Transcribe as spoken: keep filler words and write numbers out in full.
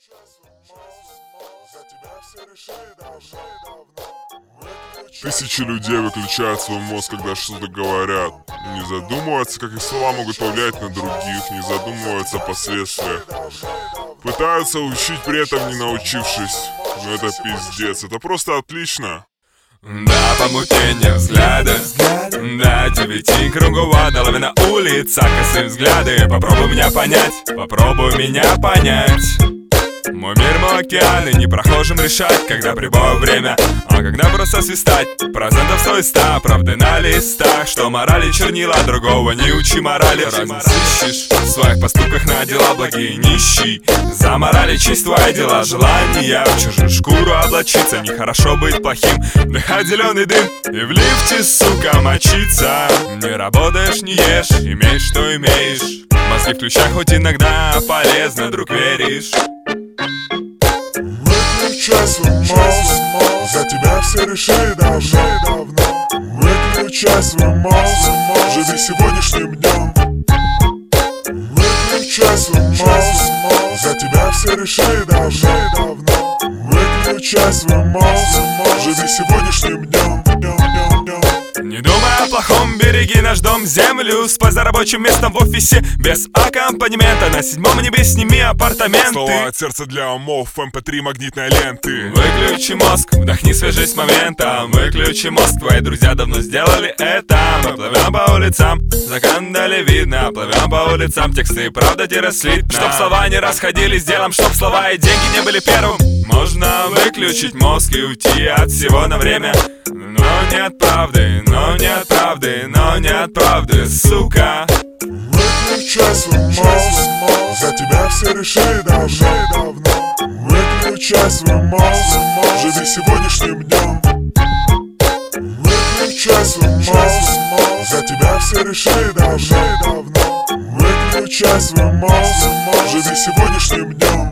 Тысячи людей выключают свой мозг, когда что-то говорят. Не задумываются, как их слова могут повлиять на других, не задумываются о последствиях. Пытаются учить, при этом не научившись. Но это пиздец, это просто отлично. Да, помутнение взгляда, да, девяти кругова половина улица, косые взгляды. Попробуй меня понять, попробуй меня понять. Мой мир, мой океан, и непрохожим решать, когда прибой время, а когда просто свистать. Процентов сто и ста, правды на листах, что морали чернила, другого не учи морали. Разницу ищешь в своих поступках на дела благие, нищий. За морали честь твои дела, желания в чужую шкуру облачиться. Нехорошо быть плохим, вдыхать зеленый дым и в лифте, сука, мочиться. Не работаешь, не ешь, имеешь, что имеешь. Мозги включай, хоть иногда полезно, друг, веришь? Выключай свой мозг, за тебя все решили давно. Выключай свой мозг, живи сегодняшним днем. Выключай свой мозг, за тебя все решили давно. Выключай свой мозг, живи сегодняшним днем. Не думай о плохом, береги наш дом, землю. Спать за рабочим местом в офисе без аккомпанемента. На седьмом небе сними апартаменты. Слова от сердца для умов, эм пэ три магнитной ленты. Выключи мозг, вдохни свежесть моментом. Выключи мозг, твои друзья давно сделали это. Мы плывем по улицам, закандали видно. Плывем по улицам, тексты правда слитно. Чтоб слова не расходились с делом, чтоб слова и деньги не были первым. Можно выключить мозг и уйти от всего на время. Но не от правды, но не от правды, но не от правды, сука. Выключай свой мозг, за тебя все решили давно. Выключай свой мозг, живи сегодняшним днем. Выключай свой мозг, за тебя все решили давно. Выключай свой мозг, живи сегодняшним днем.